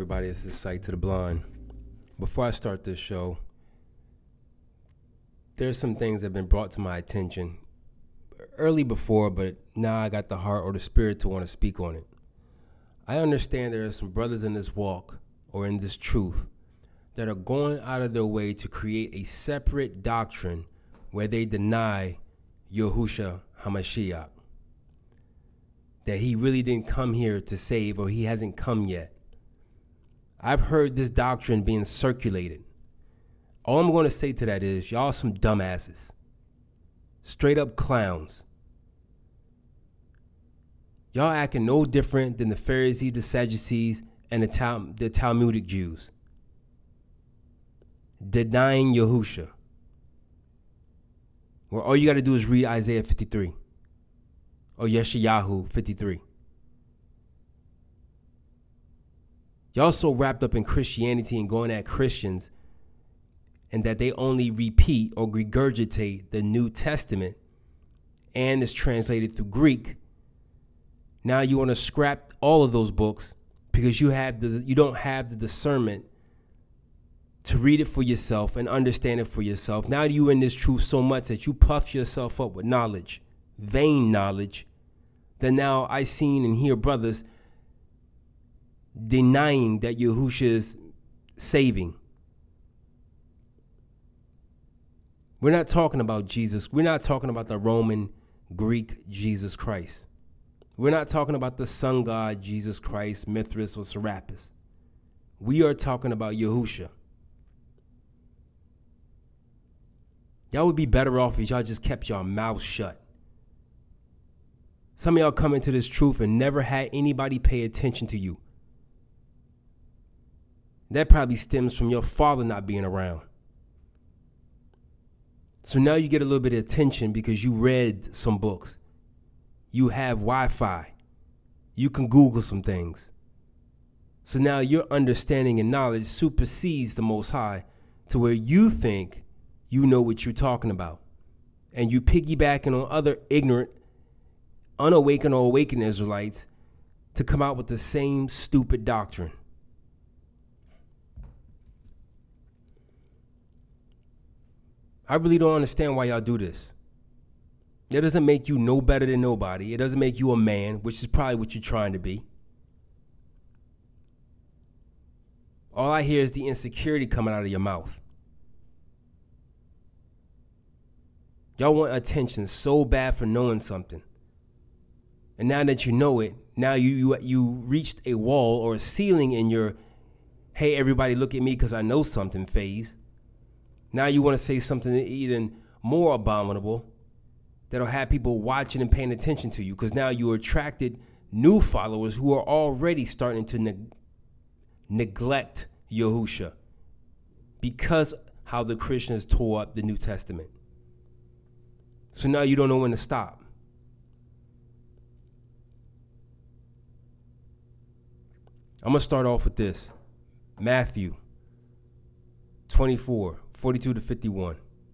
everybody? This is Sight to the Blind. Before I start this show, there's some things that have been brought to my attention early before, but now I got the heart or the spirit to want to speak on it. I understand there are some brothers in this walk or in this truth that are going out of their way to create a separate doctrine where they deny Yahushua HaMashiach, that he really didn't come here to save, or he hasn't come yet. I've heard this doctrine being circulated. All I'm going to say to that is, y'all some dumbasses. Straight up clowns. Y'all acting no different than the Pharisees, the Sadducees, and the Talmudic Jews. Denying Yahushua. Where all you got to do is read Isaiah 53. Or Yeshayahu 53. Y'all so wrapped up in Christianity and going at Christians, and that they only repeat or regurgitate the New Testament and is translated through Greek. Now you want to scrap all of those books because you don't have the discernment to read it for yourself and understand it for yourself. Now you in this truth so much that you puff yourself up with knowledge, vain knowledge, that now I seen and hear brothers denying that Yahushua is saving. We're not talking about Jesus. We're not talking about the Roman, Greek Jesus Christ. We're not talking about the sun god Jesus Christ, Mithras, or Serapis. We are talking about Yahushua. Y'all would be better off if y'all just kept your mouth shut. Some of y'all come into this truth and never had anybody pay attention to you. That probably stems from your father not being around. So now you get a little bit of attention because you read some books. You have Wi-Fi. You can Google some things. So now your understanding and knowledge supersedes the Most High to where you think you know what you're talking about. And you piggybacking on other ignorant, unawakened or awakened Israelites to come out with the same stupid doctrine. I really don't understand why y'all do this. It doesn't make you no better than nobody. It doesn't make you a man, which is probably what you're trying to be. All I hear is the insecurity coming out of your mouth. Y'all want attention so bad for knowing something. And now that you know it, now you reached a wall or a ceiling in your, hey, everybody look at me because I know something phase. Now you want to say something even more abominable that'll have people watching and paying attention to you, because now you attracted new followers who are already starting to neglect Yahushua because how the Christians tore up the New Testament. So now you don't know when to stop. I'm going to start off with this. Matthew 24, 42 to 51.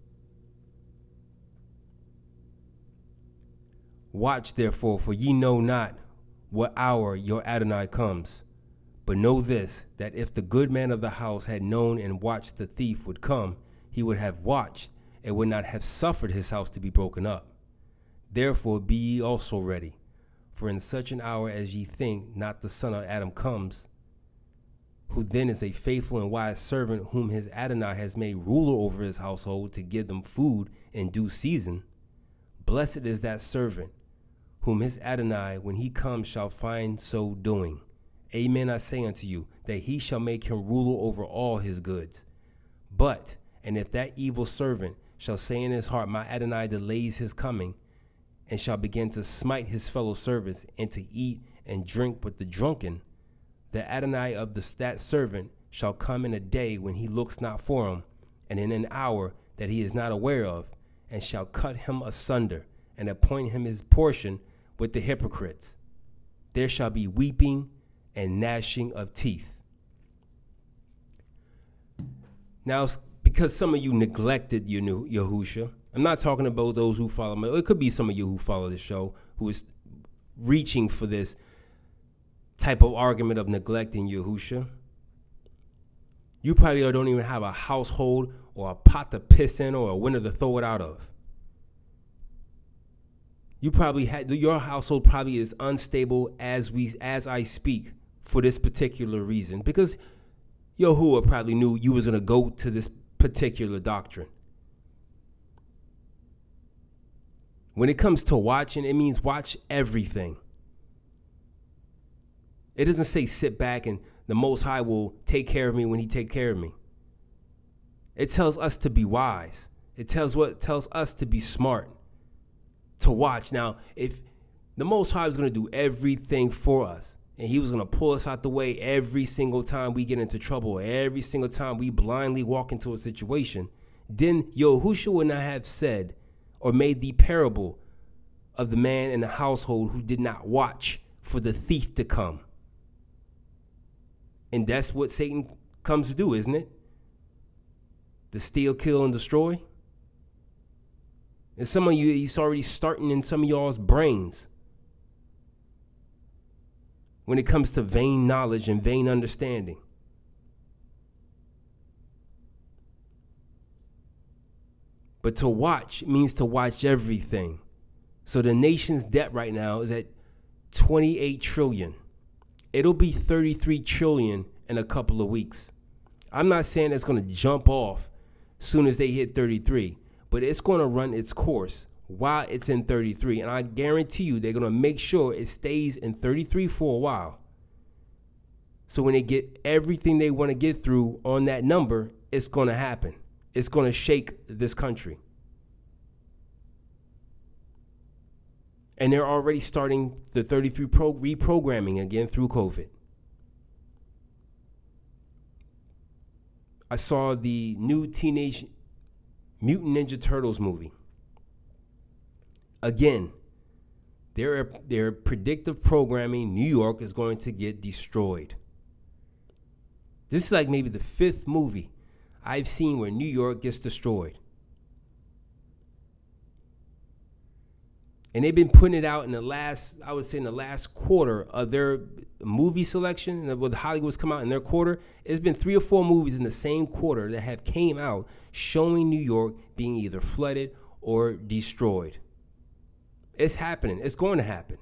Watch therefore, for ye know not what hour your Adonai comes. But know this, that if the good man of the house had known and watched the thief would come, he would have watched and would not have suffered his house to be broken up. Therefore be ye also ready, for in such an hour as ye think not the son of Adam comes, who then is a faithful and wise servant whom his Adonai has made ruler over his household to give them food in due season. Blessed is that servant whom his Adonai, when he comes, shall find so doing. Amen, I say unto you, that he shall make him ruler over all his goods. But, and if that evil servant shall say in his heart, my Adonai delays his coming, and shall begin to smite his fellow servants, and to eat and drink with the drunken, the Adonai of that servant shall come in a day when he looks not for him, and in an hour that he is not aware of, and shall cut him asunder, and appoint him his portion with the hypocrites. There shall be weeping and gnashing of teeth. Now, because some of you neglected Yahushua, I'm not talking about those who follow me. It could be some of you who follow the show who is reaching for this type of argument of neglecting Yahushua. You probably don't even have a household or a pot to piss in or a window to throw it out of. You probably your household probably is unstable as I speak for this particular reason, because Yahuwah probably knew you was gonna go to this particular doctrine. When it comes to watching, it means watch everything. It doesn't say sit back and the Most High will take care of me when he take care of me. It tells us to be wise. It tells us to be smart, to watch. Now, if the Most High was going to do everything for us, and he was going to pull us out the way every single time we get into trouble, every single time we blindly walk into a situation, then Yahushua would not have said or made the parable of the man in the household who did not watch for the thief to come. And that's what Satan comes to do, isn't it? To steal, kill, and destroy. And some of you, he's already starting in some of y'all's brains when it comes to vain knowledge and vain understanding. But to watch means to watch everything. So the nation's debt right now is at 28 trillion. It'll be 33 trillion in a couple of weeks. I'm not saying it's going to jump off soon as they hit 33, but it's going to run its course while it's in 33. And I guarantee you they're going to make sure it stays in 33 for a while. So when they get everything they want to get through on that number, it's going to happen. It's going to shake this country. And they're already starting the 33 reprogramming again through COVID. I saw the new Teenage Mutant Ninja Turtles movie. Again, their predictive programming, New York is going to get destroyed. This is like maybe the 5th movie I've seen where New York gets destroyed. And they've been putting it out in the last quarter of their movie selection. And with Hollywood's come out in their quarter, it's been 3 or 4 movies in the same quarter that have came out showing New York being either flooded or destroyed. It's happening. It's going to happen.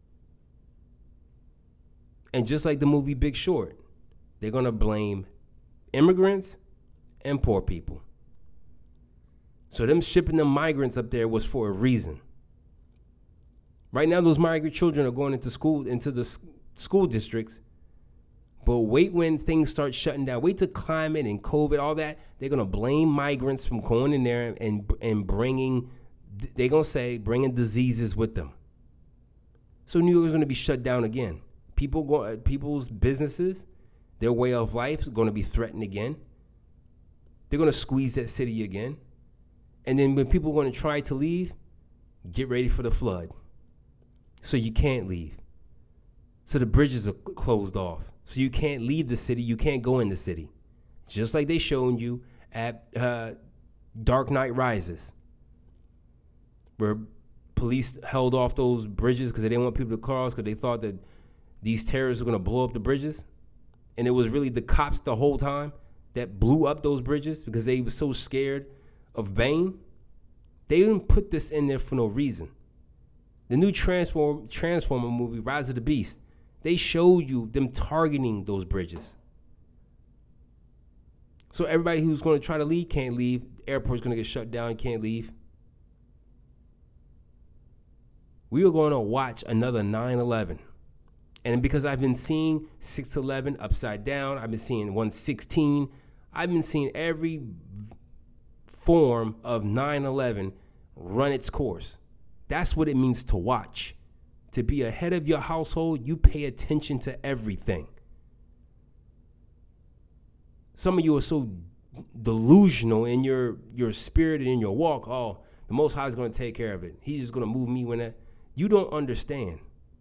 And just like the movie Big Short, they're going to blame immigrants and poor people. So them shipping them migrants up there was for a reason. Right now, those migrant children are going into the school districts. But wait when things start shutting down. Wait till climate and COVID, all that. They're going to blame migrants from going in there and bringing diseases with them. So New York is going to be shut down again. People's businesses, their way of life is going to be threatened again. They're going to squeeze that city again. And then when people are going to try to leave, get ready for the flood. So you can't leave. So the bridges are closed off. So you can't leave the city. You can't go in the city. Just like they showed you at Dark Knight Rises, where police held off those bridges because they didn't want people to cross because they thought that these terrorists were going to blow up the bridges. And it was really the cops the whole time that blew up those bridges because they were so scared of Bane. They didn't put this in there for no reason. The new Transformer movie, Rise of the Beast, they showed you them targeting those bridges. So everybody who's going to try to leave can't leave. Airport's going to get shut down, can't leave. We are going to watch another 9/11. And because I've been seeing 6/11 upside down, I've been seeing 1/16, I've been seeing every form of 9/11 run its course. That's what it means to watch. To be ahead of your household, you pay attention to everything. Some of you are so delusional in your spirit and in your walk. Oh, the Most High is going to take care of it. He's just going to move me when that. You don't understand.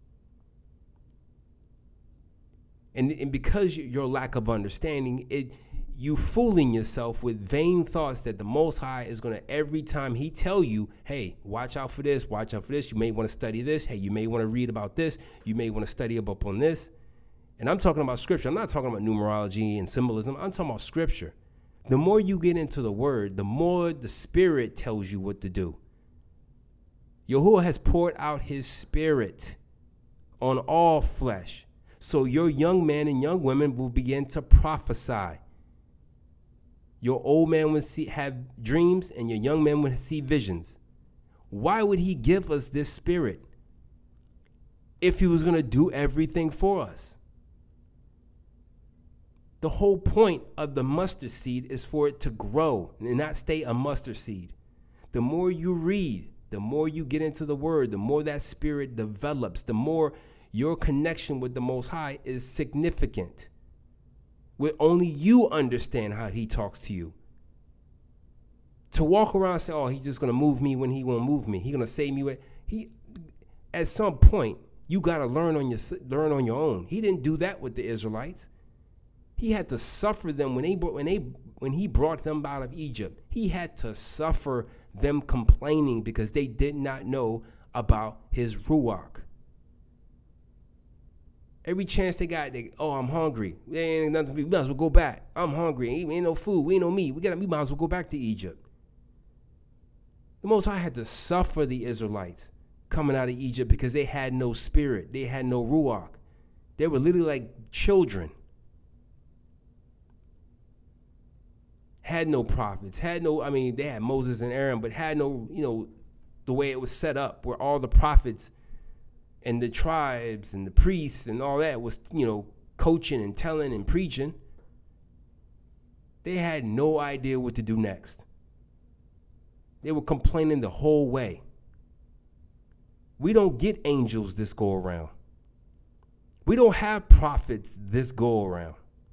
And because your lack of understanding, you fooling yourself with vain thoughts that the Most High is going to, every time he tell you, hey, watch out for this, watch out for this. You may want to study this. Hey, you may want to read about this. You may want to study up on this. And I'm talking about scripture. I'm not talking about numerology and symbolism. I'm talking about scripture. The more you get into the word, the more the Spirit tells you what to do. Yahuwah has poured out his Spirit on all flesh. So your young men and young women will begin to prophesy. Your old man will have dreams, and your young men will see visions. Why would he give us this Spirit if he was going to do everything for us? The whole point of the mustard seed is for it to grow and not stay a mustard seed. The more you read, the more you get into the word, the more that Spirit develops, the more your connection with the Most High is significant. Where only you understand how he talks to you. To walk around and say, oh, he's just going to move me when he won't move me. He's going to save me. At some point, you got to learn on your own. He didn't do that with the Israelites. He had to suffer them when he brought them out of Egypt. He had to suffer them complaining because they did not know about his Ruach. Every chance they got, I'm hungry. There ain't nothing. We might as well go back. I'm hungry. Ain't no food. We ain't no meat. We might as well go back to Egypt. The Most High had to suffer the Israelites coming out of Egypt because they had no spirit. They had no Ruach. They were literally like children. Had no prophets. They had Moses and Aaron, but had no, the way it was set up where all the prophets and the tribes and the priests and all that was, coaching and telling and preaching. They had no idea what to do next. They were complaining the whole way. We don't get angels this go around. We don't have prophets this go around.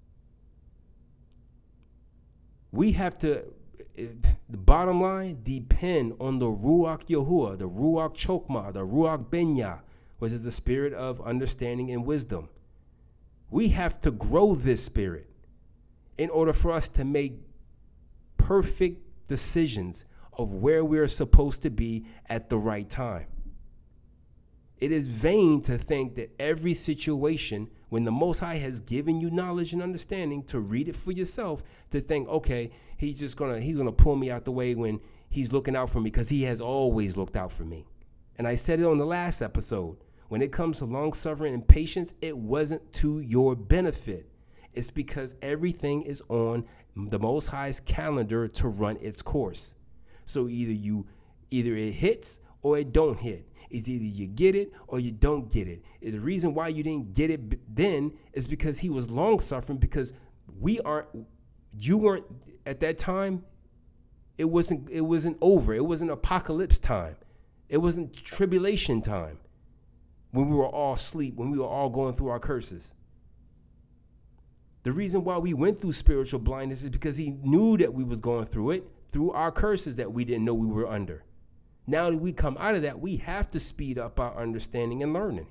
We have to, the bottom line, depend on the Ruach Yahuwah, the Ruach Chokmah, the Ruach Benya, which is the spirit of understanding and wisdom. We have to grow this spirit in order for us to make perfect decisions of where we are supposed to be at the right time. It is vain to think that every situation, when the Most High has given you knowledge and understanding to read it for yourself, to think, okay, he's gonna pull me out the way when he's looking out for me, because he has always looked out for me. And I said it on the last episode. When it comes to long-suffering and patience, it wasn't to your benefit. It's because everything is on the Most High's calendar to run its course. So either it hits or it don't hit. It's either you get it or you don't get it. The reason why you didn't get it then is because he was long-suffering, because you weren't at that time. It wasn't over. It wasn't apocalypse time. It wasn't tribulation time. When we were all asleep, when we were all going through our curses. The reason why we went through spiritual blindness is because he knew that we was going through it, through our curses that we didn't know we were under. Now that we come out of that, we have to speed up our understanding and learning.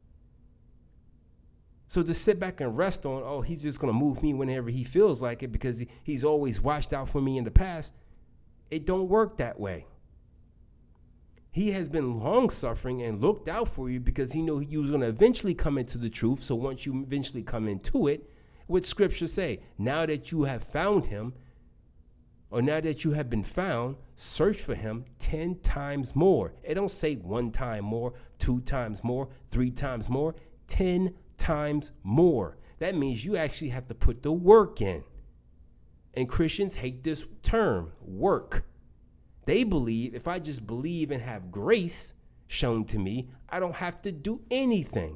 So to sit back and rest on, he's just going to move me whenever he feels like it because he's always watched out for me in the past, it don't work that way. He has been long-suffering and looked out for you because he knew you was going to eventually come into the truth. So once you eventually come into it, what Scripture say? Now that you have found him, or now that you have been found, search for him 10 times more. It don't say 1 time more, 2 times more, 3 times more, 10 times more. That means you actually have to put the work in. And Christians hate this term, work. They believe if I just believe and have grace shown to me, I don't have to do anything.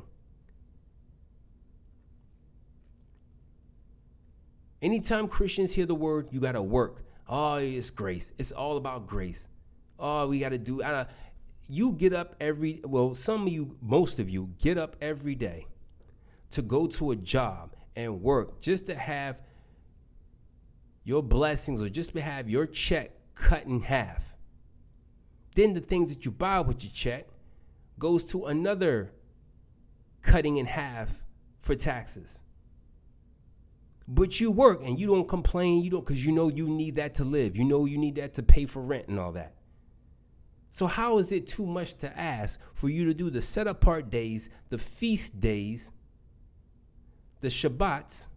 Anytime Christians hear the word, you got to work. Oh, it's grace. It's all about grace. Oh, we got to do. You get up most of you get up every day to go to a job and work just to have your blessings or just to have your check cut in half. Then the things that you buy with your check goes to another cutting in half for taxes. But you work and you don't complain, because you know you need that to live. You know you need that to pay for rent and all that. So how is it too much to ask for you to do the set apart days, the feast days, the Shabbats,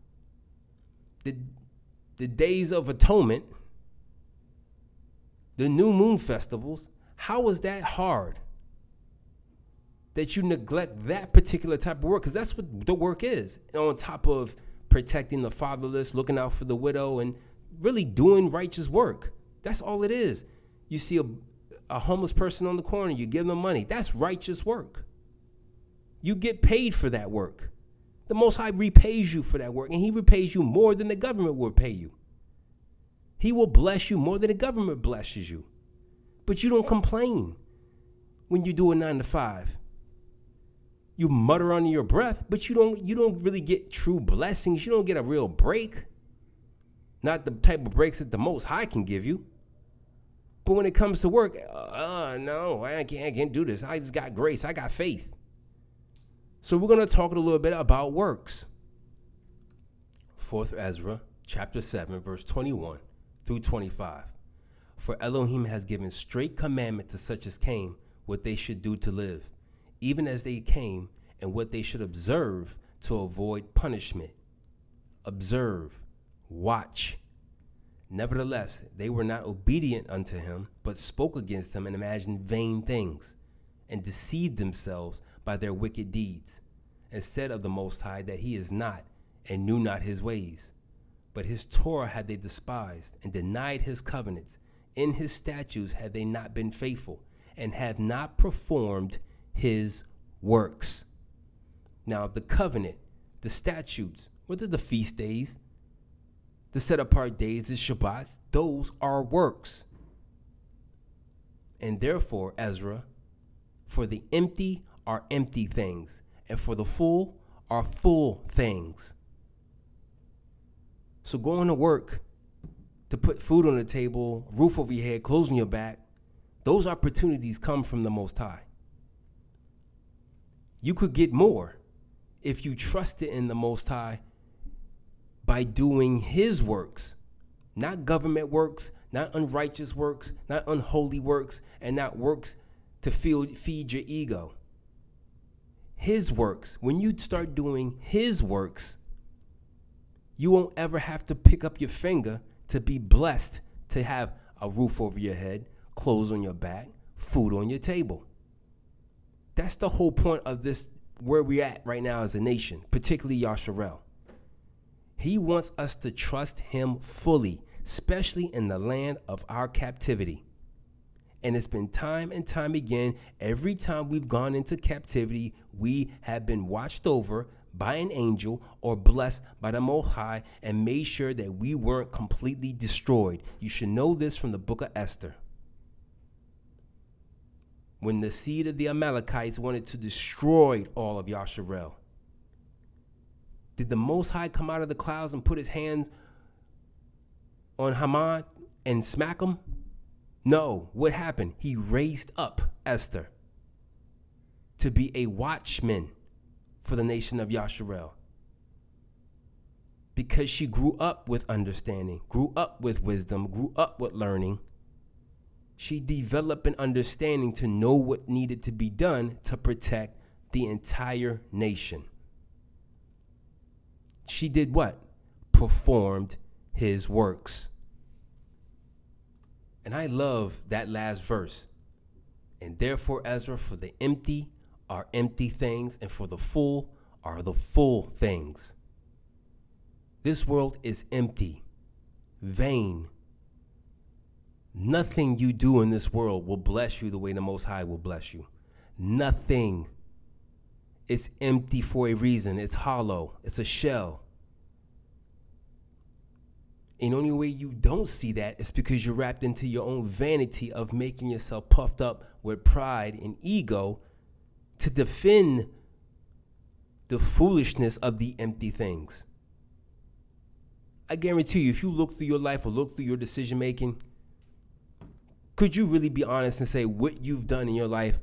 the days of atonement, the new moon festivals, how is that hard that you neglect that particular type of work? Because that's what the work is. On top of protecting the fatherless, looking out for the widow, and really doing righteous work. That's all it is. You see a homeless person on the corner, you give them money. That's righteous work. You get paid for that work. The Most High repays you for that work, and he repays you more than the government will pay you. He will bless you more than the government blesses you. But you don't complain when you do a 9 to 5. You mutter under your breath, but you don't really get true blessings. You don't get a real break. Not the type of breaks that the Most High can give you. But when it comes to work, no, I can't do this. I just got grace. I got faith. So we're going to talk a little bit about works. 4th Ezra, chapter 7, verse 21 through 25. For Elohim has given straight commandment to such as came what they should do to live, even as they came, and what they should observe to avoid punishment. Observe, watch. Nevertheless, they were not obedient unto him, but spoke against him and imagined vain things, and deceived themselves by their wicked deeds, and said of the Most High that he is not, and knew not his ways. But his Torah had they despised, and denied his covenants. In his statutes had they not been faithful, and have not performed his works. Now, the covenant, the statutes, what are the feast days, the set apart days, the Shabbats, those are works. And therefore, Ezra, for the empty are empty things, and for the full are full things. So going to work to put food on the table, roof over your head, clothes on your back, those opportunities come from the Most High. You could get more if you trusted in the Most High by doing his works, not government works, not unrighteous works, not unholy works, and not works to feed your ego. His works. When you start doing his works, you won't ever have to pick up your finger to be blessed to have a roof over your head, clothes on your back, food on your table. That's the whole point of this, where we're at right now as a nation, particularly Yasharel. He wants us to trust him fully, especially in the land of our captivity. And it's been time and time again, every time we've gone into captivity, we have been watched over by an angel or blessed by the Most High and made sure that we weren't completely destroyed. You should know this from the book of Esther. When the seed of the Amalekites wanted to destroy all of Yasharel, did the Most High come out of the clouds and put his hands on Haman and smack him? No. What happened? He raised up Esther to be a watchman for the nation of Yasharel, because she grew up with understanding, grew up with wisdom, grew up with learning. She developed an understanding to know what needed to be done to protect the entire nation. She did what? Performed his works. And I love that last verse. And therefore, Ezra, for the empty are empty things, and for the full are the full things. This world is empty, vain. Nothing you do in this world will bless you the way the Most High will bless you. Nothing. It's empty for a reason. It's hollow. It's a shell. And the only way you don't see that is because you're wrapped into your own vanity of making yourself puffed up with pride and ego to defend the foolishness of the empty things. I guarantee you, if you look through your life or look through your decision making, could you really be honest and say what you've done in your life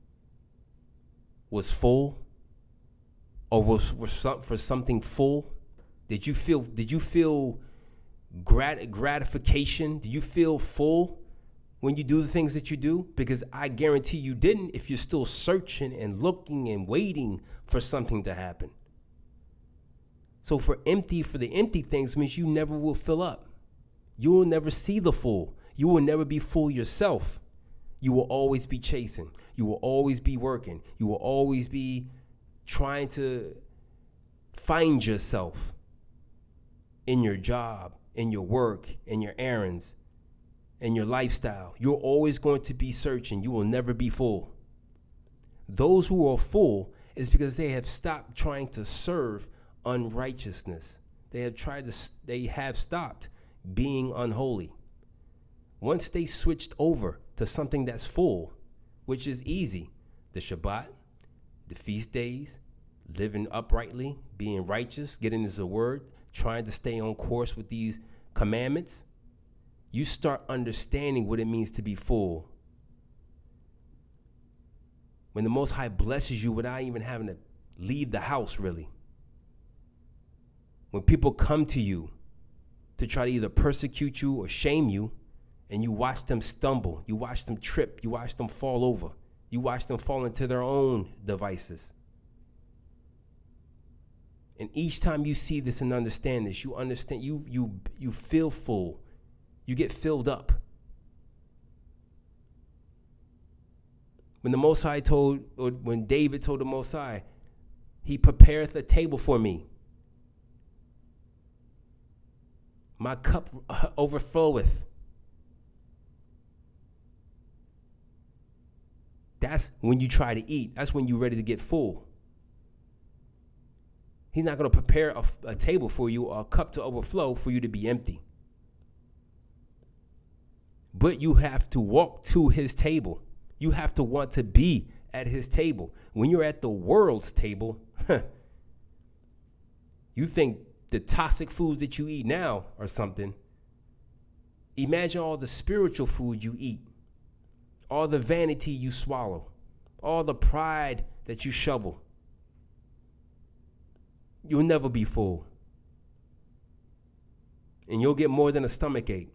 was full, or was for something full? Did you feel gratification? Do you feel full when you do the things that you do? Because I guarantee you didn't if you're still searching and looking and waiting for something to happen. So for the empty things means you never will fill up. You will never see the full. You will never be full yourself. You will always be chasing. You will always be working. You will always be trying to find yourself in your job, in your work, in your errands, in your lifestyle. You're always going to be searching. You will never be full. Those who are full is because they have stopped trying to serve unrighteousness. They have stopped being unholy. Once they switched over to something that's full, which is easy, the Shabbat, the feast days, living uprightly, being righteous, getting into the word, trying to stay on course with these commandments, you start understanding what it means to be full. When the Most High blesses you without even having to leave the house, really. When people come to you to try to either persecute you or shame you, and you watch them stumble, you watch them trip, you watch them fall over, you watch them fall into their own devices. And each time you see this and understand this, you understand, you feel full. You get filled up. When the Most High when David told the Most High, He prepareth a table for me. My cup overfloweth. That's when you try to eat. That's when you're ready to get full. He's not going to prepare a table for you or a cup to overflow for you to be empty. But you have to walk to His table. You have to want to be at His table. When you're at the world's table, you think the toxic foods that you eat now are something. Imagine all the spiritual food you eat, all the vanity you swallow, all the pride that you shovel. You'll never be full. And you'll get more than a stomach ache.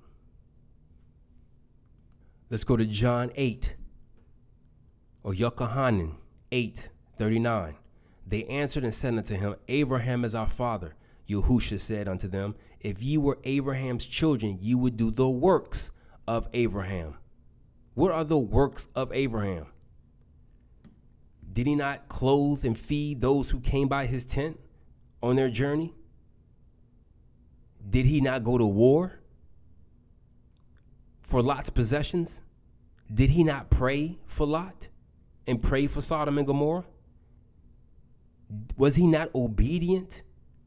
Let's go to John 8, or Yochanan 8:39. They answered and said unto him, Abraham is our father. Yahushua said unto them, if ye were Abraham's children, ye would do the works of Abraham. What are the works of Abraham? Did he not clothe and feed those who came by his tent on their journey? Did he not go to war for Lot's possessions? Did he not pray for Lot and pray for Sodom and Gomorrah? Was he not obedient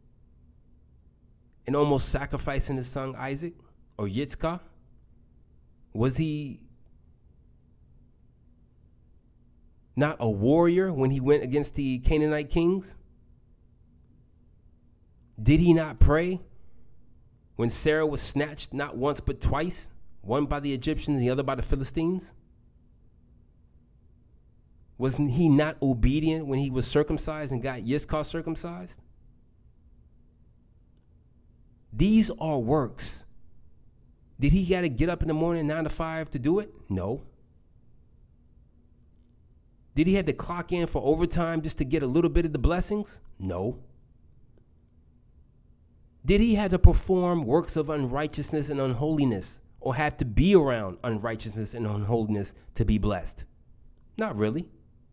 and almost sacrificing his son Isaac or Yitzchak? Was he not a warrior when he went against the Canaanite kings? Did he not pray when Sarah was snatched not once but twice, one by the Egyptians and the other by the Philistines? Wasn't he not obedient when he was circumcised and got Yitzchak circumcised? These are works. Did he got to get up in the morning 9 to 5 to do it? No. Did he have to clock in for overtime just to get a little bit of the blessings? No. Did he have to perform works of unrighteousness and unholiness, or have to be around unrighteousness and unholiness to be blessed? Not really.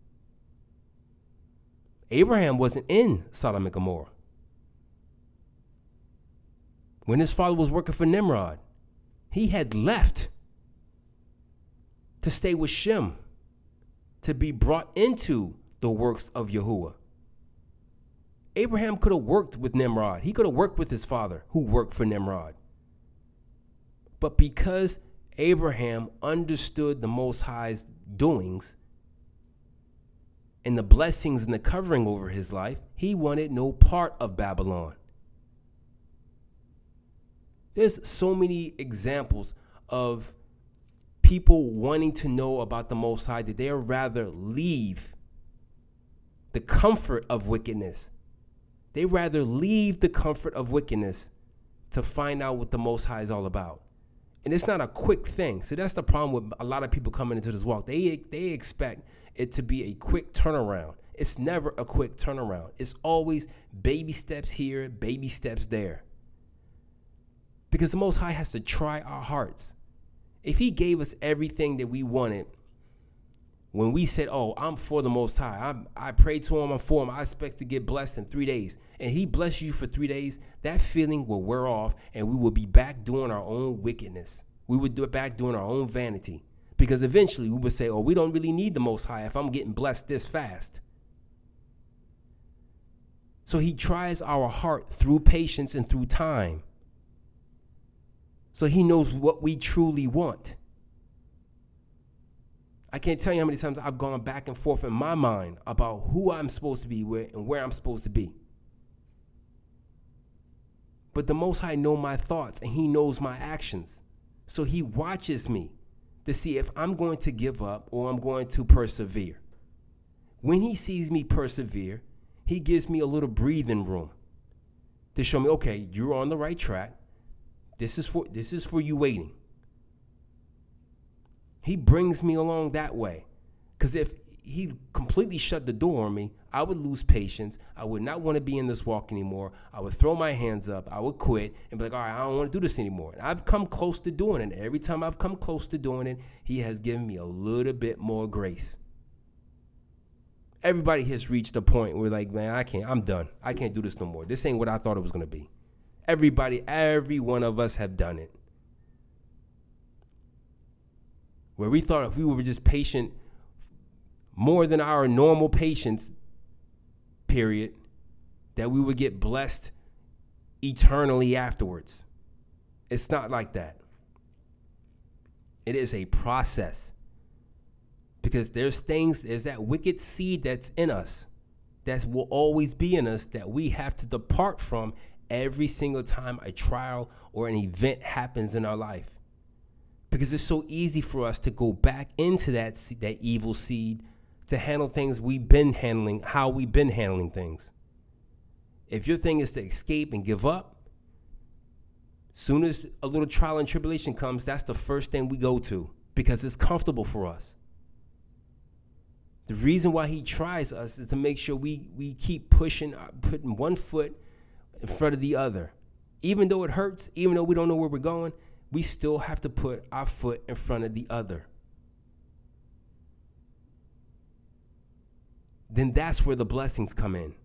Abraham wasn't in Sodom and Gomorrah. When his father was working for Nimrod, he had left to stay with Shem, to be brought into the works of Yahuwah. Abraham could have worked with Nimrod. He could have worked with his father who worked for Nimrod. But because Abraham understood the Most High's doings and the blessings and the covering over his life, he wanted no part of Babylon. There's so many examples of people wanting to know about the Most High that they'd rather leave the comfort of wickedness. They'd rather leave the comfort of wickedness to find out what the Most High is all about. And it's not a quick thing. So that's the problem with a lot of people coming into this walk. They expect it to be a quick turnaround. It's never a quick turnaround. It's always baby steps here, baby steps there. Because the Most High has to try our hearts. If he gave us everything that we wanted, when we said, oh, I'm for the Most High, I prayed to him, I'm for him, I expect to get blessed in 3 days, and he blessed you for 3 days, that feeling will wear off, and we will be back doing our own wickedness. We would be back doing our own vanity. Because eventually we would say, oh, we don't really need the Most High if I'm getting blessed this fast. So he tries our heart through patience and through time. So he knows what we truly want. I can't tell you how many times I've gone back and forth in my mind about who I'm supposed to be with and where I'm supposed to be. But the Most High knows my thoughts and he knows my actions. So he watches me to see if I'm going to give up or I'm going to persevere. When he sees me persevere, he gives me a little breathing room to show me, okay, you're on the right track. This is for you waiting. He brings me along that way. Because if he completely shut the door on me, I would lose patience. I would not want to be in this walk anymore. I would throw my hands up. I would quit and be like, all right, I don't want to do this anymore. And I've come close to doing it. Every time I've come close to doing it, he has given me a little bit more grace. Everybody has reached a point where like, man, I'm done. I can't do this no more. This ain't what I thought it was going to be. Every one of us have done it. Where we thought if we were just patient more than our normal patience period, that we would get blessed eternally afterwards. It's not like that. It is a process. Because there's that wicked seed that's in us, that will always be in us, that we have to depart from every single time a trial or an event happens in our life. Because it's so easy for us to go back into that evil seed to handle things we've been handling, how we've been handling things. If your thing is to escape and give up, soon as a little trial and tribulation comes, that's the first thing we go to because it's comfortable for us. The reason why he tries us is to make sure we keep putting one foot in front of the other. Even though it hurts, even though we don't know where we're going, we still have to put our foot in front of the other. Then that's where the blessings come in.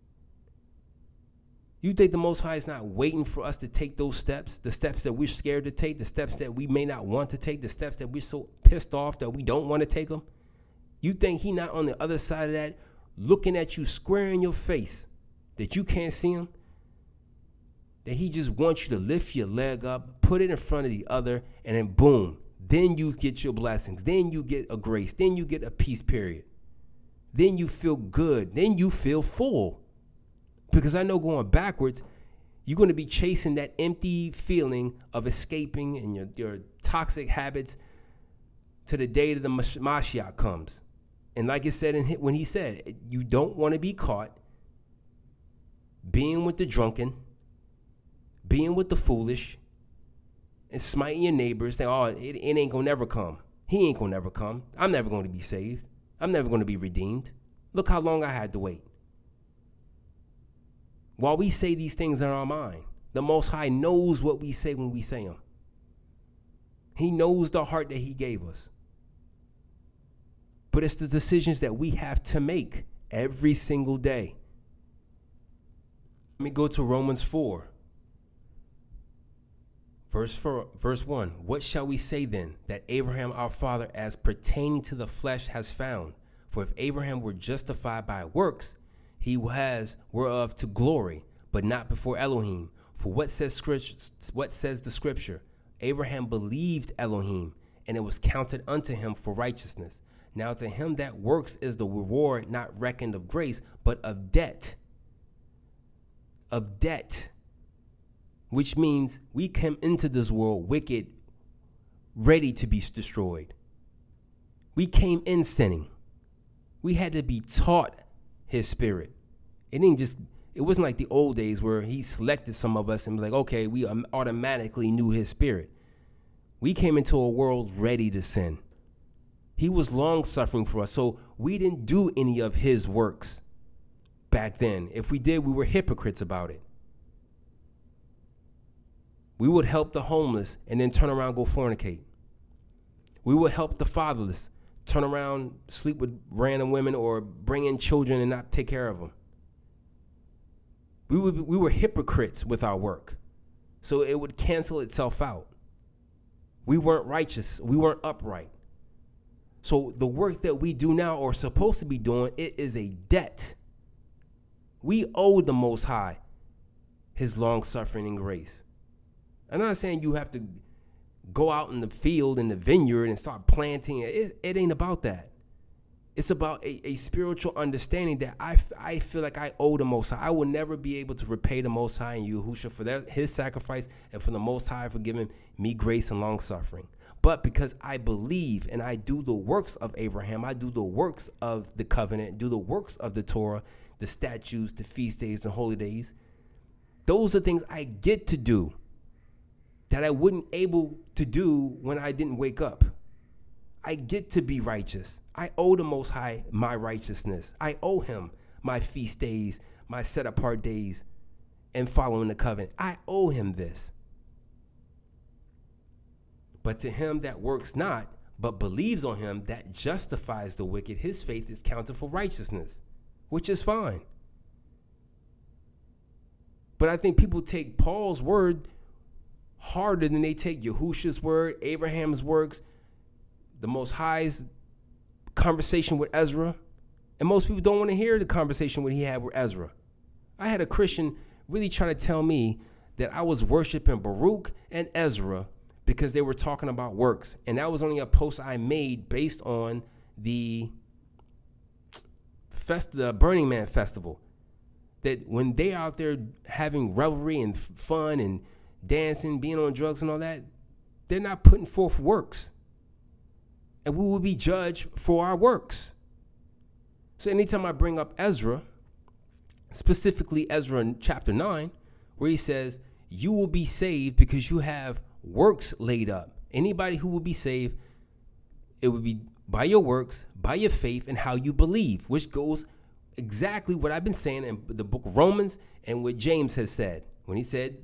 You think the Most High is not waiting for us to take those steps, the steps that we're scared to take, the steps that we may not want to take, the steps that we're so pissed off that we don't want to take them? You think he not on the other side of that, looking at you square in your face, that you can't see him? That he just wants you to lift your leg up, put it in front of the other, and then boom, then you get your blessings. Then you get a grace. Then you get a peace period. Then you feel good. Then you feel full. Because I know going backwards, you're going to be chasing that empty feeling of escaping and your toxic habits to the day that the Mashiach comes. And like it said when he said, you don't want to be caught being with the drunken, being with the foolish, and smiting your neighbors. That, it ain't going to never come. He ain't going to never come. I'm never going to be saved. I'm never going to be redeemed. Look how long I had to wait. While we say these things in our mind, the Most High knows what we say when we say them. He knows the heart that he gave us. But it's the decisions that we have to make every single day. Let me go to Romans 4. Verse 1, what shall we say then that Abraham our father as pertaining to the flesh has found? For if Abraham were justified by works, he has whereof to glory, but not before Elohim. For what says the scripture? Abraham believed Elohim, and it was counted unto him for righteousness. Now to him that works is the reward not reckoned of grace, but of debt. Of debt. Which means we came into this world wicked, ready to be destroyed. We came in sinning. We had to be taught his spirit. It wasn't like the old days where he selected some of us and was like, okay, we automatically knew his spirit. We came into a world ready to sin. He was long suffering for us. So we didn't do any of his works back then. If we did, we were hypocrites about it. We would help the homeless and then turn around and go fornicate. We would help the fatherless, turn around, sleep with random women, or bring in children and not take care of them. We were hypocrites with our work. So it would cancel itself out. We weren't righteous. We weren't upright. So the work that we do now, or supposed to be doing, it is a debt. We owe the Most High his long suffering and grace. I'm not saying you have to go out in the field, in the vineyard, and start planting. It ain't about that. It's about a spiritual understanding that I feel like I owe the Most High. I will never be able to repay the Most High and Yahushua for his sacrifice, and for the Most High for giving me grace and long suffering. But because I believe and I do the works of Abraham, I do the works of the covenant, do the works of the Torah, the statutes, the feast days, the holy days, those are things I get to do that I wouldn't able to do when I didn't wake up. I get to be righteous. I owe the Most High my righteousness. I owe him my feast days, my set apart days, and following the covenant. I owe him this. But to him that works not, but believes on him that justifies the wicked, his faith is counted for righteousness, which is fine. But I think people take Paul's word harder than they take Yahushua's word, Abraham's works, the Most High's conversation with Ezra. And most people don't want to hear the conversation what he had with Ezra. I had a Christian really trying to tell me that I was worshiping Baruch and Ezra because they were talking about works. And that was only a post I made based on the Burning Man festival. That when they out there having revelry and fun and dancing, being on drugs and all that, they're not putting forth works. And we will be judged for our works. So anytime I bring up Ezra, specifically Ezra in chapter 9, where he says, you will be saved because you have works laid up. Anybody who will be saved, it would be by your works, by your faith, and how you believe, which goes exactly what I've been saying in the book of Romans and what James has said. When he said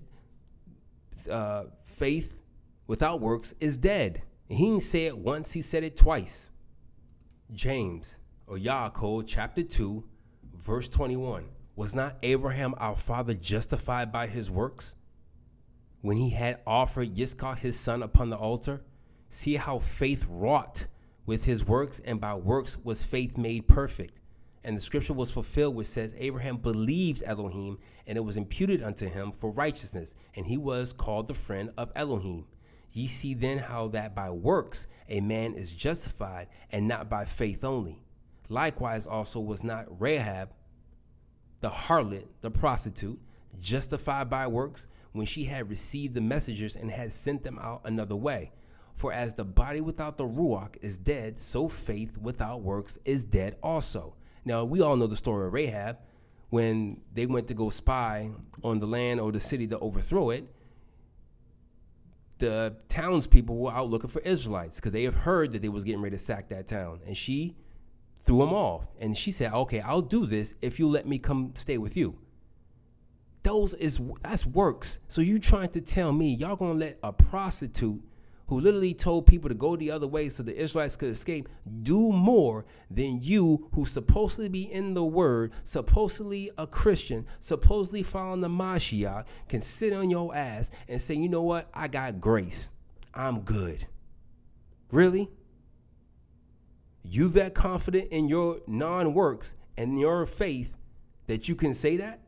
faith without works is dead. And he didn't say it once, he said it twice. James, or Yaakov, chapter 2, verse 21. Was not Abraham our father justified by his works when he had offered Yitzchak his son upon the altar? See how faith wrought with his works, and by works was faith made perfect. And the scripture was fulfilled, which says, Abraham believed Elohim, and it was imputed unto him for righteousness, and he was called the friend of Elohim. Ye see then how that by works a man is justified, and not by faith only. Likewise also was not Rahab, the harlot, the prostitute, justified by works when she had received the messengers and had sent them out another way. For as the body without the Ruach is dead, so faith without works is dead also. Now, we all know the story of Rahab. When they went to go spy on the land or the city to overthrow it, the townspeople were out looking for Israelites because they have heard that they was getting ready to sack that town. And she threw them off. And she said, okay, I'll do this if you let me come stay with you. That's works. So you trying to tell me y'all going to let a prostitute who literally told people to go the other way so the Israelites could escape do more than you, who's supposedly be in the word, supposedly a Christian, supposedly following the Mashiach, can sit on your ass and say, you know what? I got grace. I'm good. Really? You that confident in your non-works and your faith that you can say that?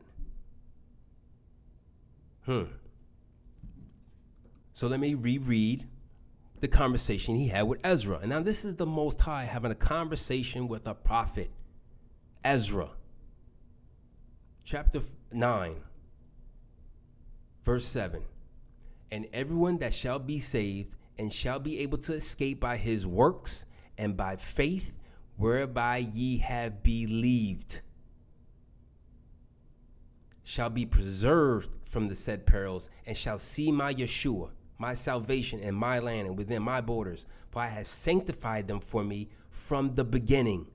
So let me reread the conversation he had with Ezra. And now this is the Most High having a conversation with a prophet, Ezra. Chapter 9, verse 7. And everyone that shall be saved and shall be able to escape by his works and by faith whereby ye have believed shall be preserved from the said perils and shall see my Yeshua. my salvation in my land and within my borders, for I have sanctified them for me from the beginning.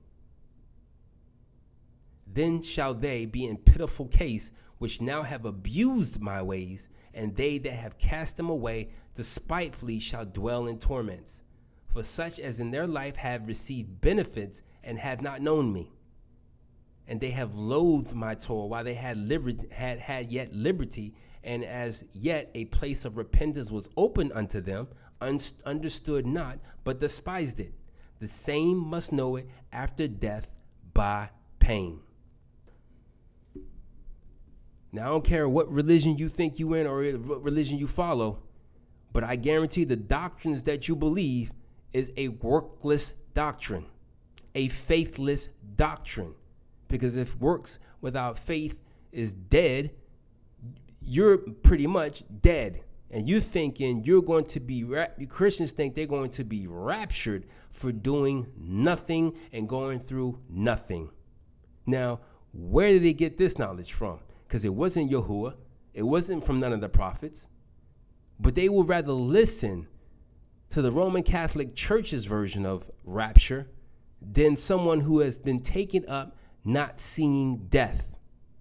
Then shall they be in pitiful case, which now have abused my ways, and they that have cast them away despitefully shall dwell in torments. For such as in their life have received benefits and have not known me. And they have loathed my toil while they had yet liberty, and as yet a place of repentance was opened unto them, understood not, but despised it. The same must know it after death by pain. Now, I don't care what religion you think you in or what religion you follow, but I guarantee the doctrines that you believe is a workless doctrine, a faithless doctrine. Because if works without faith is dead, you're pretty much dead. And you're thinking you're going to be, Christians think they're going to be raptured for doing nothing and going through nothing. Now, where did they get this knowledge from? Because it wasn't Yahuwah. It wasn't from none of the prophets. But they would rather listen to the Roman Catholic Church's version of rapture than someone who has been taken up not seeing death.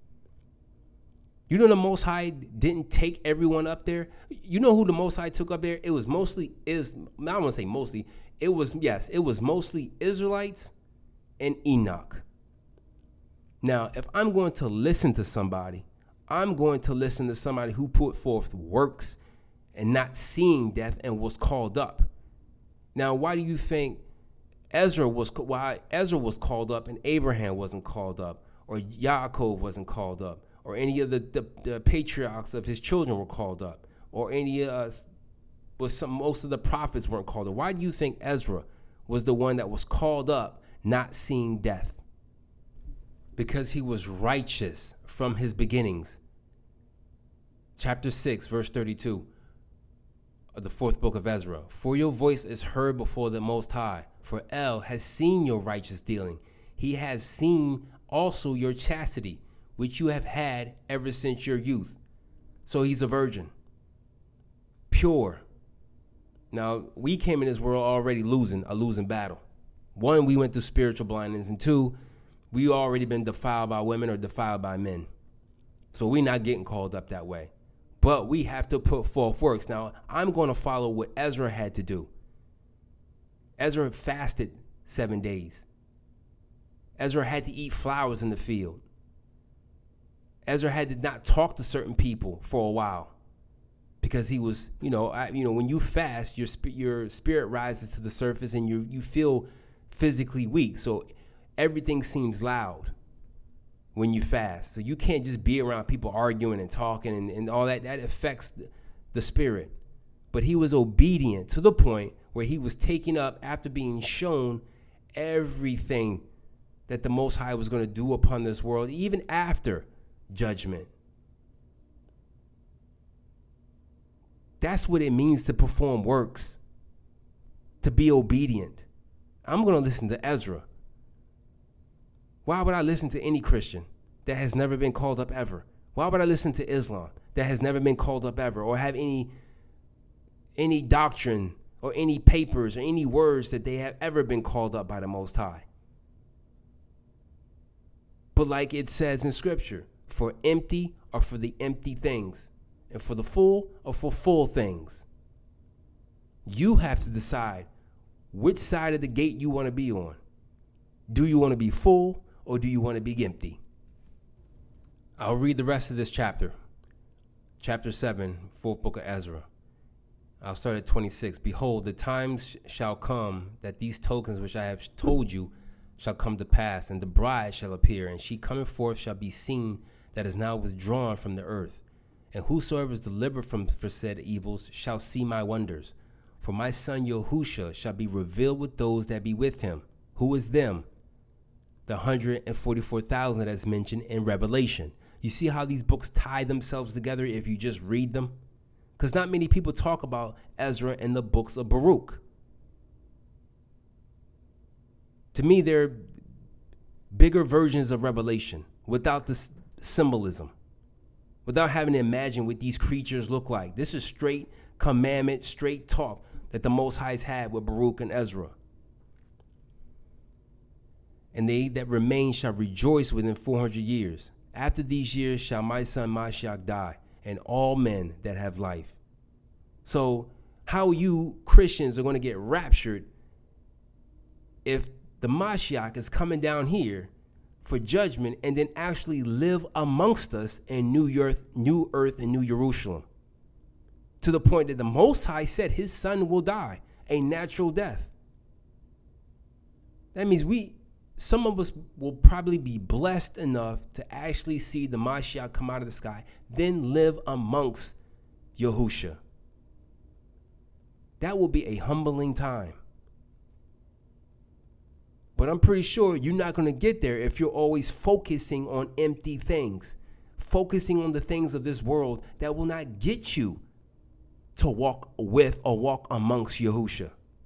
You know the Most High didn't take everyone up there. You know who the Most High took up there? It was mostly, I don't want to say mostly. It was mostly Israelites and Enoch. Now, if I'm going to listen to somebody, I'm going to listen to somebody who put forth works and not seeing death and was called up. Now, why do you think Ezra was called up and Abraham wasn't called up, or Yaakov wasn't called up, or any of the patriarchs of his children were called up, or most of the prophets weren't called up? Why do you think Ezra was the one that was called up not seeing death? Because he was righteous from his beginnings. Chapter 6, verse 32 of the fourth book of Ezra. For your voice is heard before the Most High, for El has seen your righteous dealing. He has seen also your chastity, which you have had ever since your youth. So he's a virgin, pure. Now, we came in this world already a losing battle. One, we went through spiritual blindness, and two, we already been defiled by women or defiled by men. So we're not getting called up that way. But we have to put forth works. Now, I'm going to follow what Ezra had to do. Ezra fasted 7 days. Ezra had to eat flowers in the field. Ezra had to not talk to certain people for a while. Because he was, when you fast, your spirit rises to the surface and you feel physically weak. So everything seems loud when you fast. So you can't just be around people arguing and talking and all that. That affects the spirit. But he was obedient to the point where he was taken up after being shown everything that the Most High was going to do upon this world, even after judgment. That's what it means to perform works, to be obedient. I'm going to listen to Ezra. Why would I listen to any Christian that has never been called up ever? Why would I listen to Islam that has never been called up ever, or have any doctrine or any papers or any words that they have ever been called up by the Most High? But like it says in Scripture, for empty or for the empty things, and for the full or for full things. You have to decide which side of the gate you want to be on. Do you want to be full or do you want to be empty? I'll read the rest of this chapter. Chapter 7, fourth book of Ezra. I'll start at 26. Behold, the times shall come that these tokens which I have told you shall come to pass, and the bride shall appear, and she coming forth shall be seen that is now withdrawn from the earth. And whosoever is delivered for said evils shall see my wonders. For my son Yahusha shall be revealed with those that be with him. Who is them? The 144,000 as mentioned in Revelation. You see how these books tie themselves together if you just read them? Because not many people talk about Ezra and the books of Baruch. To me, they're bigger versions of Revelation without the symbolism, without having to imagine what these creatures look like. This is straight commandment, straight talk that the Most High's had with Baruch and Ezra. And they that remain shall rejoice within 400 years. After these years shall my son Mashiach die, and all men that have life. So how you Christians are going to get raptured if the Mashiach is coming down here for judgment and then actually live amongst us in new earth and New Jerusalem, to the point that the Most High said his son will die a natural death. That means some of us will probably be blessed enough to actually see the Mashiach come out of the sky, then live amongst Yahusha. That will be a humbling time. But I'm pretty sure you're not going to get there if you're always focusing on empty things, focusing on the things of this world that will not get you to walk with or walk amongst Yahusha.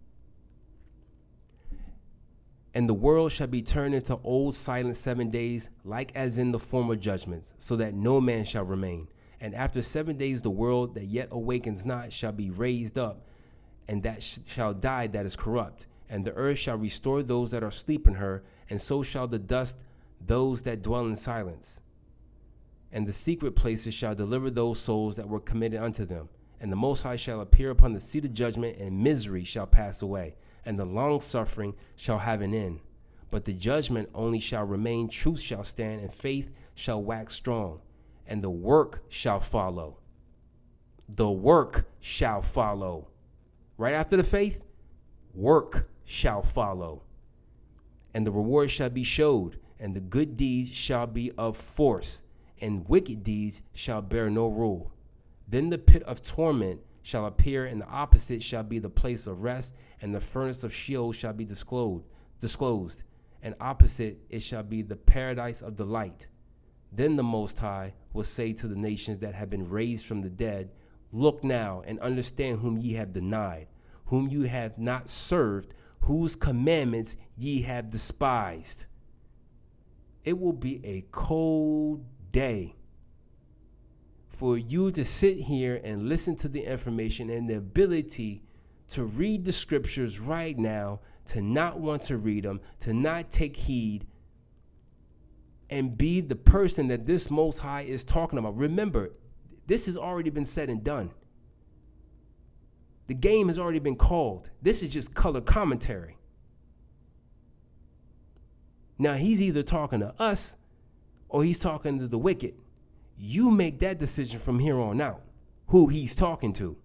And the world shall be turned into old silent 7 days, like as in the former judgments, so that no man shall remain. And after 7 days the world that yet awakens not shall be raised up, and that shall die that is corrupt. And the earth shall restore those that are asleep in her, and so shall the dust those that dwell in silence. And the secret places shall deliver those souls that were committed unto them. And the Most High shall appear upon the seat of judgment, and misery shall pass away, and the long suffering shall have an end. But the judgment only shall remain, truth shall stand, and faith shall wax strong, and the work shall follow. The work shall follow. Right after the faith, work shall follow. And the reward shall be showed, and the good deeds shall be of force, and wicked deeds shall bear no rule. Then the pit of torment shall appear, and the opposite shall be the place of rest, and the furnace of Sheol shall be disclosed, and opposite it shall be the paradise of delight. Then the Most High will say to the nations that have been raised from the dead, look now and understand whom ye have denied, whom you have not served, whose commandments ye have despised. It will be a cold day for you to sit here and listen to the information and the ability to read the scriptures right now, to not want to read them, to not take heed, and be the person that this Most High is talking about. Remember, this has already been said and done. The game has already been called. This is just color commentary. Now, he's either talking to us or he's talking to the wicked. You make that decision from here on out, who he's talking to.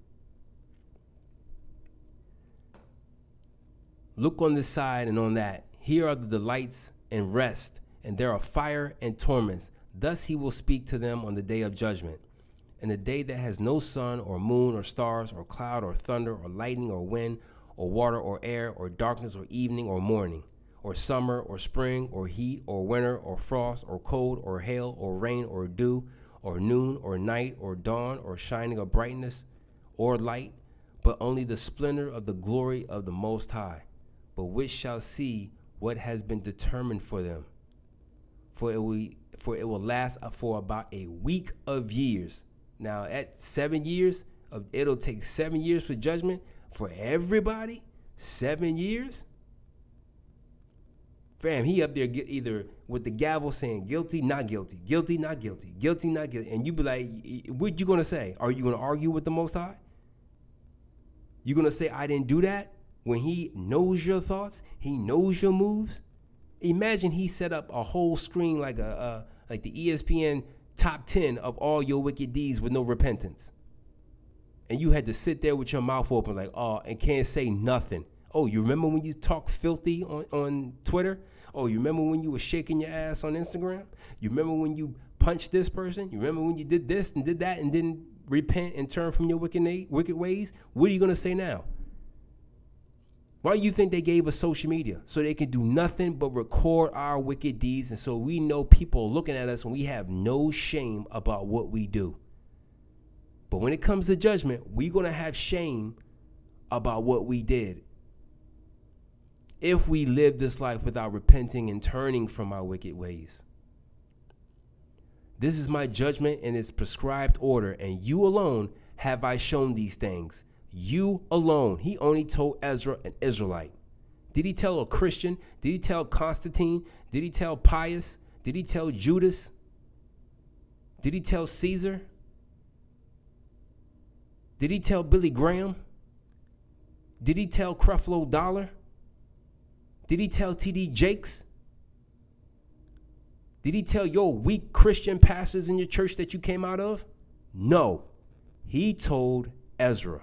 Look on this side and on that. Here are the delights and rest, and there are fire and torments. Thus he will speak to them on the day of judgment. And the day that has no sun or moon or stars or cloud or thunder or lightning or wind or water or air or darkness or evening or morning or summer or spring or heat or winter or frost or cold or hail or rain or dew or noon or night or dawn or shining of brightness or light, but only the splendor of the glory of the Most High, but which shall see what has been determined for them. For it will last for about a week of years. Now, at 7 years, it'll take 7 years for judgment for everybody. 7 years? Fam, he up there either with the gavel saying guilty, not guilty, guilty, not guilty, guilty, not guilty. And you be like, what you going to say? Are you going to argue with the Most High? You going to say, I didn't do that? When he knows your thoughts, he knows your moves. Imagine he set up a whole screen like the ESPN top 10 of all your wicked deeds with no repentance. And you had to sit there with your mouth open like, oh, and can't say nothing. Oh, you remember when you talk filthy on Twitter? Oh, you remember when you were shaking your ass on Instagram? You remember when you punched this person? You remember when you did this and did that and didn't repent and turn from your wicked ways? What are you going to say now? Why do you think they gave us social media? So they can do nothing but record our wicked deeds. And so we know people looking at us and we have no shame about what we do. But when it comes to judgment, we're going to have shame about what we did. If we live this life without repenting and turning from our wicked ways. This is my judgment in its prescribed order, and you alone have I shown these things. You alone. He only told Ezra, an Israelite. Did he tell a Christian? Did he tell Constantine? Did he tell Pius? Did he tell Judas? Did he tell Caesar? Did he tell Billy Graham? Did he tell Creflo Dollar? Did he tell T.D. Jakes? Did he tell your weak Christian pastors in your church that you came out of? No. He told Ezra.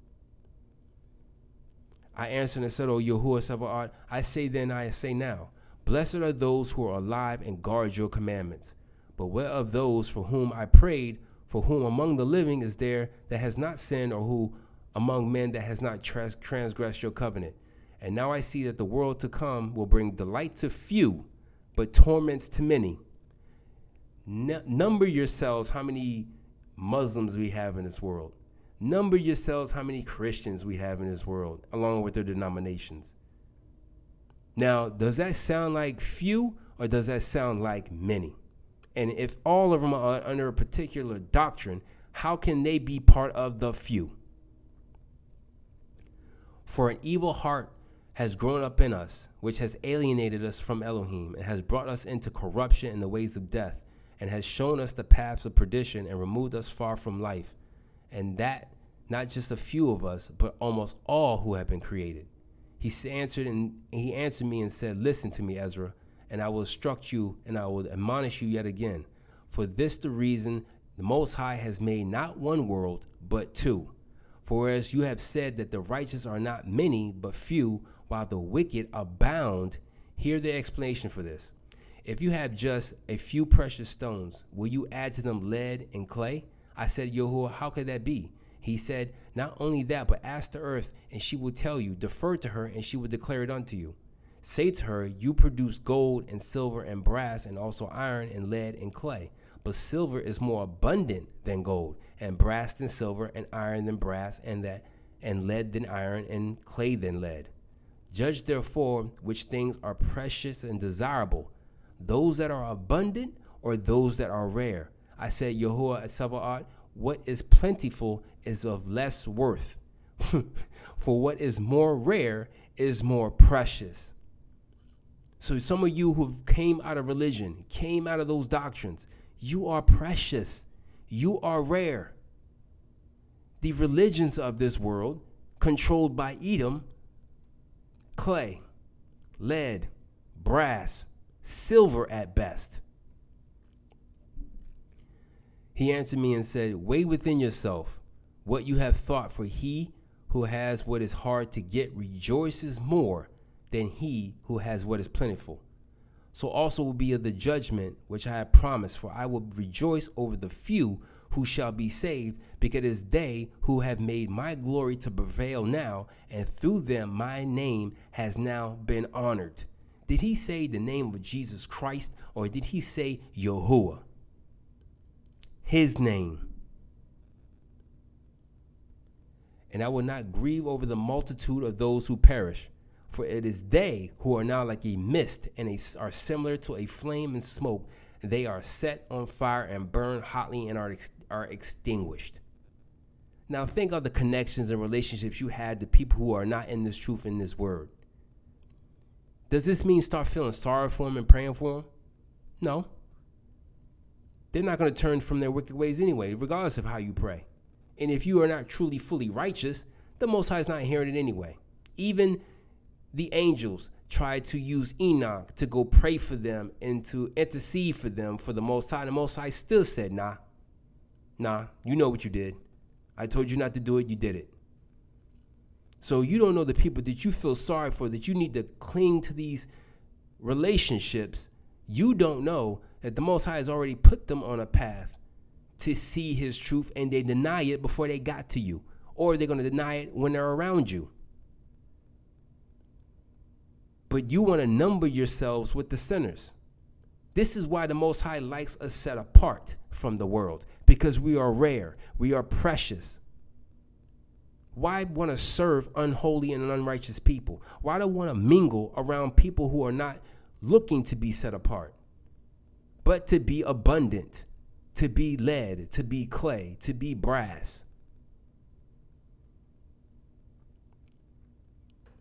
I answered and said, O Yahuwah Sabaoth, I say then, I say now, blessed are those who are alive and guard your commandments. But where of those for whom I prayed, for whom among the living is there that has not sinned, or who among men that has not transgressed your covenant? And now I see that the world to come will bring delight to few, but torments to many. Number yourselves how many Muslims we have in this world. Number yourselves how many Christians we have in this world, along with their denominations. Now, does that sound like few, or does that sound like many? And if all of them are under a particular doctrine, how can they be part of the few? For an evil heart has grown up in us, which has alienated us from Elohim, and has brought us into corruption in the ways of death, and has shown us the paths of perdition, and removed us far from life. And that not just a few of us, but almost all who have been created. He answered me and said, listen to me, Ezra, and I will instruct you, and I will admonish you yet again. For this the reason the Most High has made not one world, but two. For whereas you have said that the righteous are not many, but few, while the wicked abound, hear the explanation for this. If you have just a few precious stones, will you add to them lead and clay? I said, Yahuwah, how could that be? He said, not only that, but ask the earth, and she will tell you. Defer to her, and she will declare it unto you. Say to her, you produce gold and silver and brass, and also iron and lead and clay. But silver is more abundant than gold, and brass than silver, and iron than brass, and lead than iron, and clay than lead. Judge therefore which things are precious and desirable, those that are abundant or those that are rare. I said, Yahuwah Sabaoth, what is plentiful is of less worth, for what is more rare is more precious. So some of you who came out of religion, came out of those doctrines, you are precious. You are rare. The religions of this world, controlled by Edom, clay, lead, brass, silver at best. He answered me and said, weigh within yourself what you have thought, for he who has what is hard to get rejoices more than he who has what is plentiful. So also will be of the judgment which I have promised, for I will rejoice over the few who shall be saved, because it is they who have made my glory to prevail now, and through them my name has now been honored. Did he say the name of Jesus Christ, or did he say Yahuwah? His name. And I will not grieve over the multitude of those who perish, for it is they who are now like a mist, and are similar to a flame and smoke. They are set on fire and burn hotly and are extinguished. Now think of the connections and relationships you had to people who are not in this truth, in this word. Does this mean start feeling sorry for them and praying for them? No. They're not going to turn from their wicked ways anyway, regardless of how you pray. And if you are not truly fully righteous, the Most High is not hearing it anyway. Even the angels tried to use Enoch to go pray for them and to intercede for them for the Most High. The Most High still said, nah, you know what you did. I told you not to do it, you did it. So you don't know the people that you feel sorry for, that you need to cling to these relationships. You don't know that the Most High has already put them on a path to see his truth, and they deny it before they got to you, or they're going to deny it when they're around you. But you want to number yourselves with the sinners. This is why the Most High likes us set apart from the world, because we are rare, we are precious. Why want to serve unholy and unrighteous people? Why do I want to mingle around people who are not looking to be set apart, but to be abundant, to be lead, to be clay, to be brass?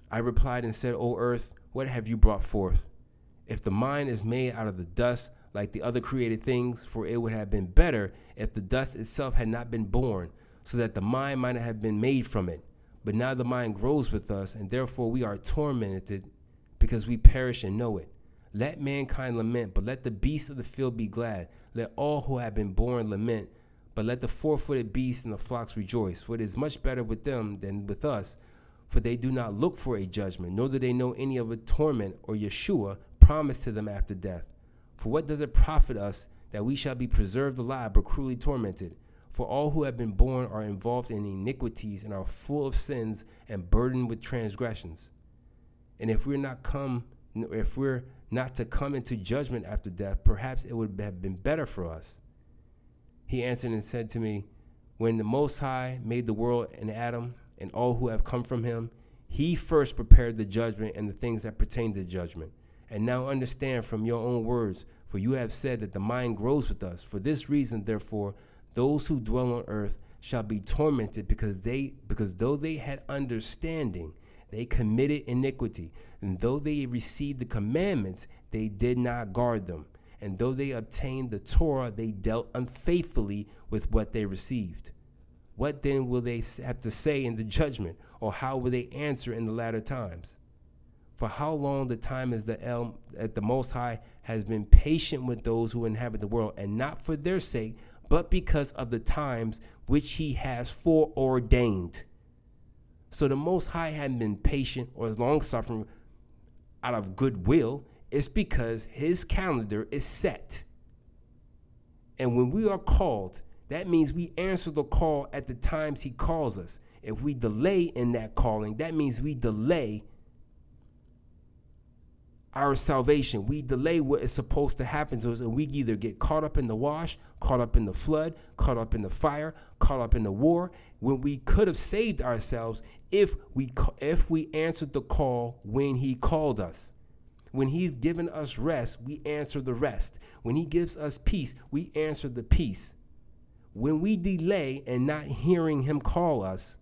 I replied and said, O earth, what have you brought forth? If the mind is made out of the dust like the other created things, for it would have been better if the dust itself had not been born, so that the mind might have been made from it. But now the mind grows with us, and therefore we are tormented because we perish and know it. Let mankind lament, but let the beasts of the field be glad. Let all who have been born lament, but let the four-footed beasts and the flocks rejoice. For it is much better with them than with us, for they do not look for a judgment, nor do they know any of a torment or Yeshua promised to them after death. For what does it profit us that we shall be preserved alive or cruelly tormented? For all who have been born are involved in iniquities and are full of sins and burdened with transgressions. And if we're not to come into judgment after death, perhaps it would have been better for us. He answered and said to me, when the Most High made the world and Adam and all who have come from him, he first prepared the judgment and the things that pertain to judgment. And now understand from your own words, for you have said that the mind grows with us. For this reason, therefore, those who dwell on earth shall be tormented because though they had understanding, they committed iniquity. And though they received the commandments, they did not guard them. And though they obtained the Torah, they dealt unfaithfully with what they received. What then will they have to say in the judgment, or how will they answer in the latter times? For how long the time is that the Most High has been patient with those who inhabit the world, and not for their sake, but because of the times which he has foreordained. So the Most High hadn't been patient or long-suffering out of goodwill. It's because his calendar is set. And when we are called, that means we answer the call at the times he calls us. If we delay in that calling, that means we delay our salvation. We delay what is supposed to happen to us, and we either get caught up in the wash, caught up in the flood, caught up in the fire, caught up in the war, when we could have saved ourselves if we answered the call when he called us. When he's given us rest, we answer the rest. When he gives us peace, we answer the peace. When we delay and not hearing him call us,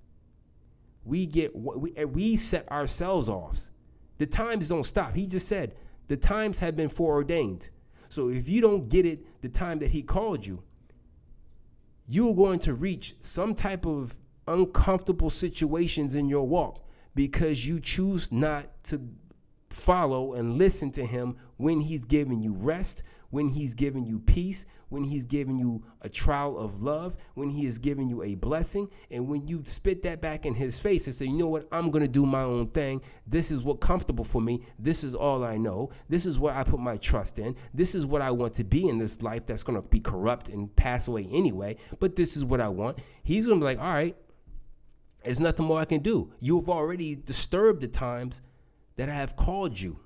we set ourselves off. The times don't stop. He just said the times have been foreordained. So if you don't get it the time that he called you, you're going to reach some type of uncomfortable situations in your walk because you choose not to follow and listen to him when he's giving you rest, when he's giving you peace, when he's giving you a trial of love, when he is giving you a blessing. And when you spit that back in his face and say, you know what, I'm going to do my own thing. This is what's comfortable for me. This is all I know. This is what I put my trust in. This is what I want to be in this life that's going to be corrupt and pass away anyway. But this is what I want. He's going to be like, all right, there's nothing more I can do. You've already disturbed the times that I have called you.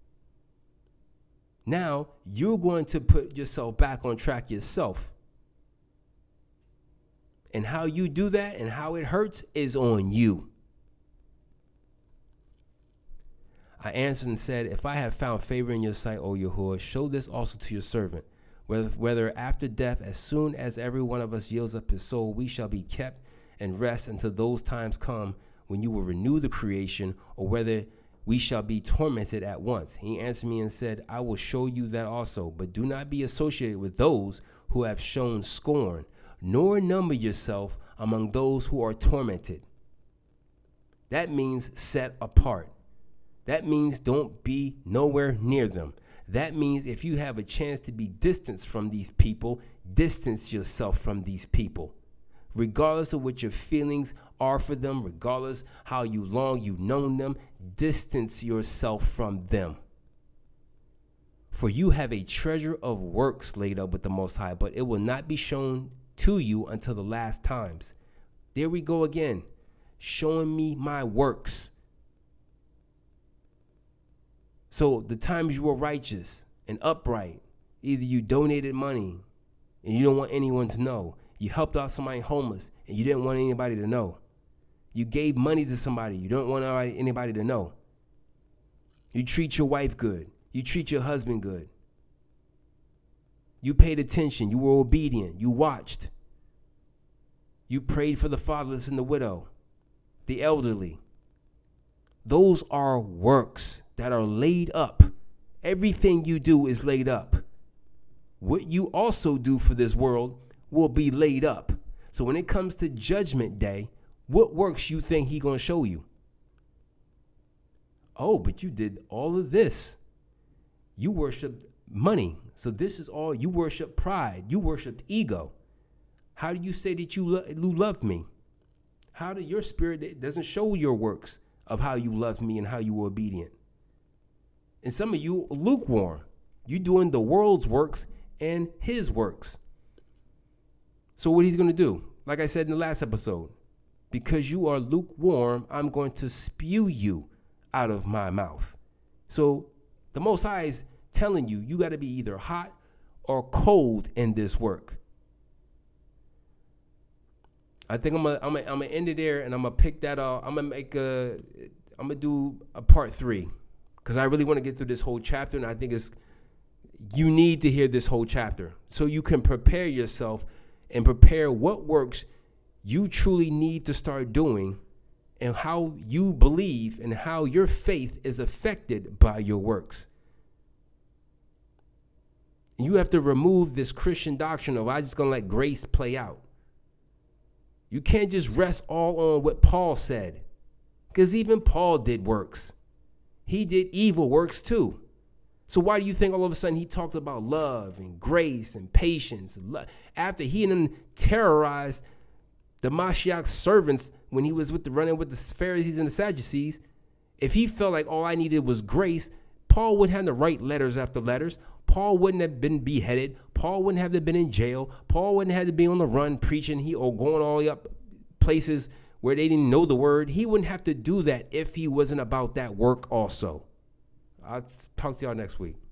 Now you're going to put yourself back on track yourself. And how you do that and how it hurts is on you. I answered and said, if I have found favor in your sight, O Yahuwah, show this also to your servant. Whether after death, as soon as every one of us yields up his soul, we shall be kept and rest until those times come when you will renew the creation, or whether we shall be tormented at once. He answered me and said, I will show you that also, but do not be associated with those who have shown scorn, nor number yourself among those who are tormented. That means set apart. That means don't be nowhere near them. That means if you have a chance to be distanced from these people, distance yourself from these people. Regardless of what your feelings are for them, regardless how long you've known them, distance yourself from them. For you have a treasure of works laid up with the Most High, but it will not be shown to you until the last times. There we go again, showing me my works. So the times you were righteous and upright, either you donated money and you don't want anyone to know. You helped out somebody homeless and you didn't want anybody to know. You gave money to somebody. You don't want anybody to know. You treat your wife good. You treat your husband good. You paid attention. You were obedient. You watched. You prayed for the fatherless and the widow, the elderly. Those are works that are laid up. Everything you do is laid up. What you also do for this world will be laid up. So when it comes to judgment day, what works you think he going to show you? Oh, but you did all of this. You worshiped money. So this is all, you worship pride. You worshiped ego. How do you say that you love me? How do your spirit, it doesn't show your works of how you love me and how you were obedient? And some of you lukewarm. You doing the world's works and his works. So what he's going to do, like I said in the last episode, because you are lukewarm, I'm going to spew you out of my mouth. So the Most High is telling you, you got to be either hot or cold in this work. I think I'm gonna end it there, and I'm gonna pick that up. I'm gonna do a part 3, because I really want to get through this whole chapter, and I think you need to hear this whole chapter so you can prepare yourself and prepare what works you truly need to start doing, and how you believe and how your faith is affected by your works. And you have to remove this Christian doctrine of I'm just gonna let grace play out. You can't just rest all on what Paul said, because even Paul did works. He did evil works too. So why do you think all of a sudden he talked about love and grace and patience after he then terrorized the Mashiach's servants when he was running with the Pharisees and the Sadducees? If he felt like all I needed was grace, Paul wouldn't have to write letters after letters. Paul wouldn't have been beheaded. Paul wouldn't have to been in jail. Paul wouldn't have to be on the run preaching or going all the way up places where they didn't know the word. He wouldn't have to do that if he wasn't about that work also. I'll talk to y'all next week.